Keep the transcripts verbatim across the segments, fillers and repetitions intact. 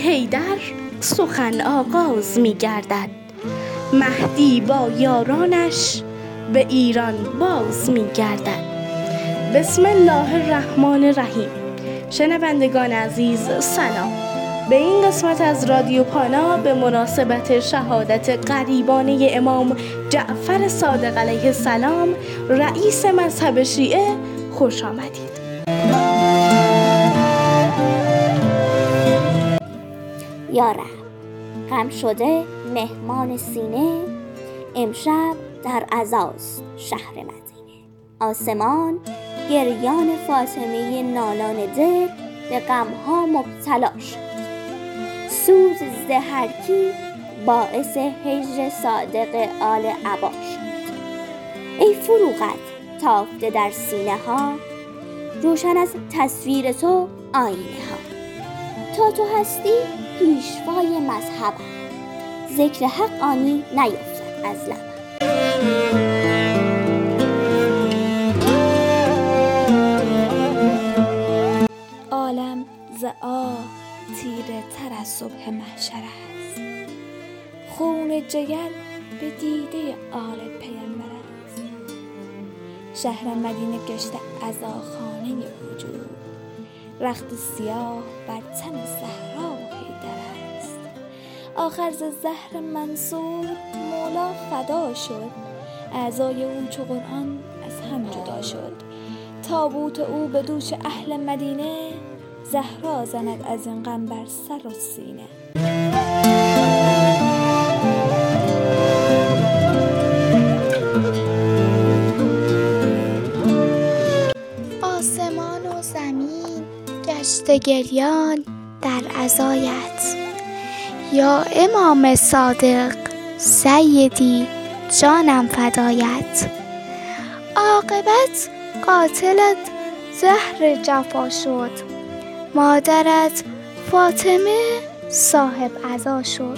حیدر سخن آغاز می گردد. مهدی با یارانش به ایران باز می گردد. بسم الله الرحمن الرحیم. شنوندگان عزیز سلام. به این قسمت از رادیو پانا به مناسبت شهادت غریبانه امام جعفر صادق علیه السلام رئیس مذهب شیعه خوش آمدید. یا رب، غم شده مهمان سینه، امشب در عزاست شهر مدینه. آسمان گریان فاطمه نالان دل به غمها مبتلا شد. سوز زهرکی باعث هجر صادق آل عبا شد. ای فروغت تافته در سینه ها، روشن از تصویر تو آینه ها. تا تو هستی پیشوای مذهبم، ذکر حق آنی نیفتد از لبم. عالم ز آه تیره تر از صبح محشر است. خون جگر به دیده آل پیامبر است. شهر مدینه گشته عزاخانه وجود، رخت سیاه بر تن زهرا و حیدر است. آخر ز زهر منصور مولا فدا شد، اعضای او چو قرآن از هم جدا شد. تابوت او به دوش اهل مدینه، زهرا زند از این غم بر سر و سینه. آسمان و زمین گشته گریان در عزایت. یا امام صادق سیدی جانم فدایت. عاقبت قاتلت زهر جفا شد، مادرت فاطمه صاحب عزا شد.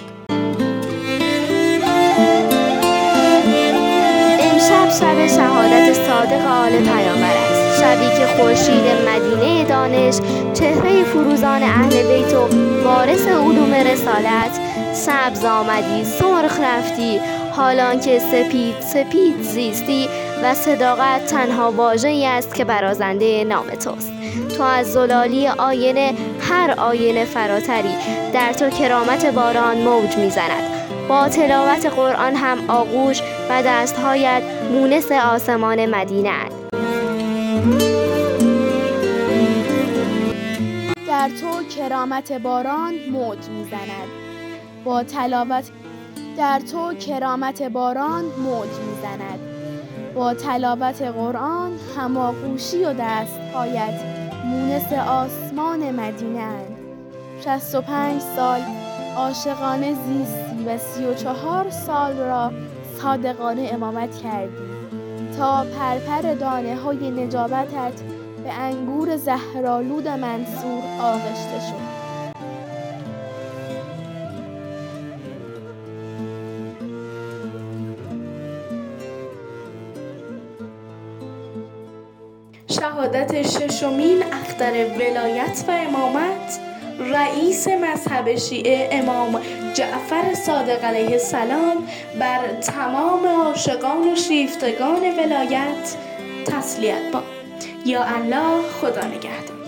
امشب شب شهادت صادق آل پیامبر است. شبی که خورشید مدینه دانش، چهره فروزان اهل بیت و وارث علوم رسالت، سبز آمدی سرخ رفتی، حالان که سپید سپید زیستی و صداقت تنها واژه‌ای است که برازنده نام توست. تو از زلالی آینه هر آینه فراتری، در تو کرامت باران موج میزند. با تلاوت قرآن هم آغوش و دستهایت مونس آسمان مدینه اند. در تو کرامت باران موج میزند. با تلاوت در تو کرامت باران موج میزند. با تلاوت قرآن هماغوشی و دستهایت مونس آسمان مدینه اند. شصت و پنج سال عاشقانه زیستی و سی و چهار سال را صادقانه امامت کردی تا پرپر دانه های نجابتت به انگور زهرآلود منصور آغشته شد. شهادت ششمین اختر ولایت و امامت رئیس مذهب شیعه امام جعفر صادق علیه السلام بر تمام عاشقان و شیفتگان ولایت تسلیت باد. یا الله، خدا نگهدار.